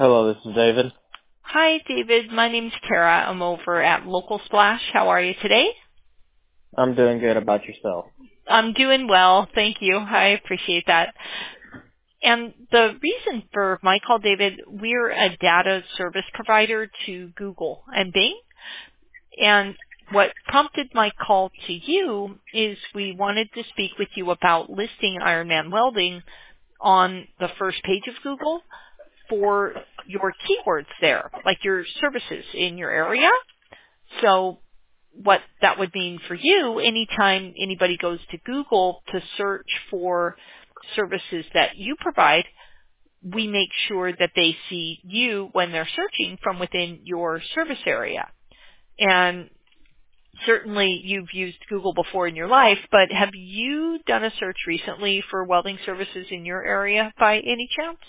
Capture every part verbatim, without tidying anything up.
Hello, this is David. Hi, David. My name's Tara. I'm over at Local Splash. How are you today? I'm doing good. About yourself? I'm doing well. Thank you. I appreciate that. And the reason for my call, David, we're a data service provider to Google and Bing. And what prompted my call to you is we wanted to speak with you about listing Ironman Welding on the first page of Google for your keywords there, like your services in your area. So what that would mean for you, anytime anybody goes to Google to search for services that you provide, we make sure that they see you when they're searching from within your service area. And certainly you've used Google before in your life, but have you done a search recently for welding services in your area by any chance?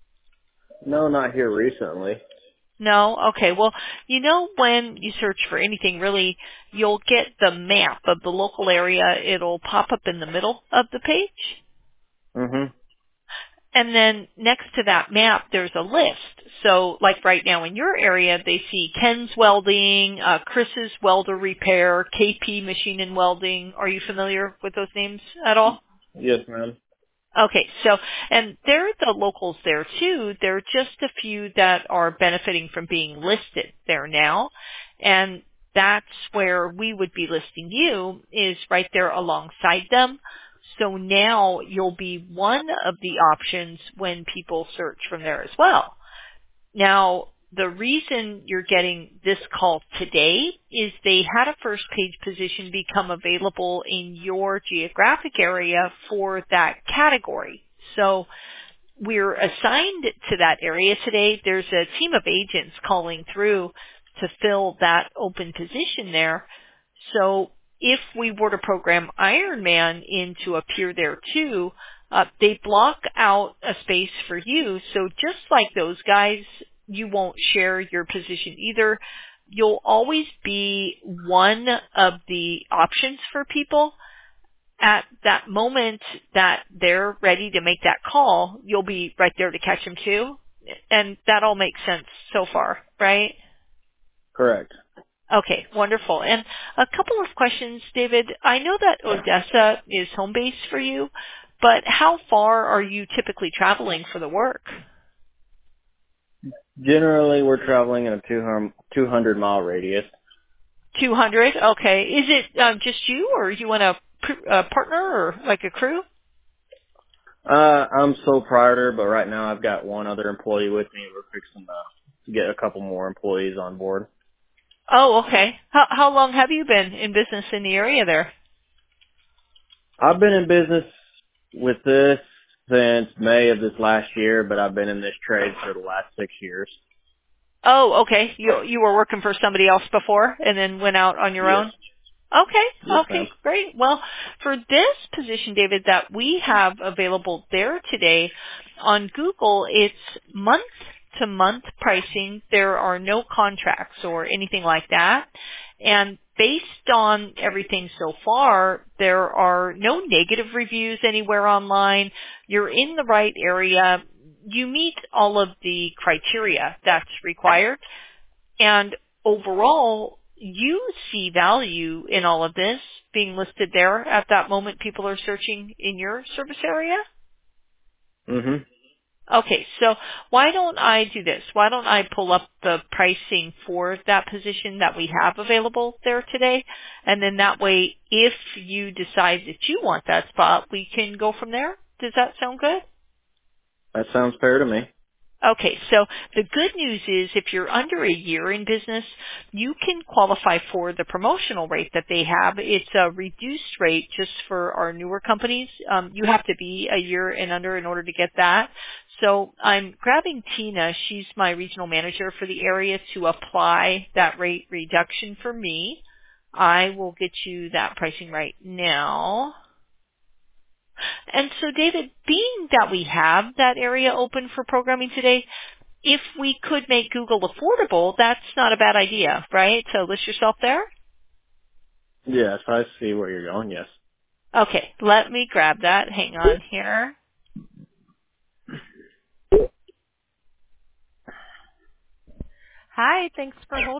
No, not here recently. No? Okay. Well, you know when you search for anything really, you'll get the map of the local area. It'll pop up in the middle of the page. Mm-hmm. And then next to that map, there's a list. So like right now in your area, they see Ken's Welding, uh, Chris's Welder Repair, K P Machine and Welding. Are you familiar with those names at all? Yes, ma'am. Okay, so, and they're the locals there too. There are just a few that are benefiting from being listed there now. And that's where we would be listing you, is right there alongside them. So now you'll be one of the options when people search from there as well. Now, the reason you're getting this call today is they had a first page position become available in your geographic area for that category. So we're assigned to that area today. There's a team of agents calling through to fill that open position there. So if we were to program Ironman in to appear there too, uh, they block out a space for you. So just like those guys, you won't share your position either. You'll always be one of the options for people. At that moment that they're ready to make that call, you'll be right there to catch them too. And that all makes sense so far, right? Correct. Okay, wonderful. And a couple of questions, David. I know that Odessa is home base for you, but how far are you typically traveling for the work? Generally, we're traveling in a two hundred mile radius. two hundred? Okay. Is it um, just you, or you want a, pr- a partner or like a crew? Uh, I'm sole proprietor, but right now I've got one other employee with me. We're fixing to get a couple more employees on board. Oh, okay. How, how long have you been in business in the area there? I've been in business with this since May of this last year, but I've been in this trade for the last six years. Oh, okay. You you were working for somebody else before and then went out on your Yes. own? Okay, Yes, ma'am. okay, great. Well, for this position, David, that we have available there today on Google, it's month to month pricing. There are no contracts or anything like that. And based on everything so far, there are no negative reviews anywhere online. You're in the right area. You meet all of the criteria that's required. And overall, you see value in all of this being listed there at that moment people are searching in your service area? Mm-hmm. Okay, so why don't I do this? Why don't I pull up the pricing for that position that we have available there today? And then that way, if you decide that you want that spot, we can go from there. Does that sound good? That sounds fair to me. Okay, so the good news is if you're under a year in business, you can qualify for the promotional rate that they have. It's a reduced rate just for our newer companies. Um, you have to be a year and under in order to get that. So I'm grabbing Tina. She's my regional manager for the area to apply that rate reduction for me. I will get you that pricing right now. And so, David, being that we have that area open for programming today, if we could make Google affordable, that's not a bad idea, right? So list yourself there. Yes, I see where you're going, yes. Okay, let me grab that. Hang on here. Hi, thanks for holding.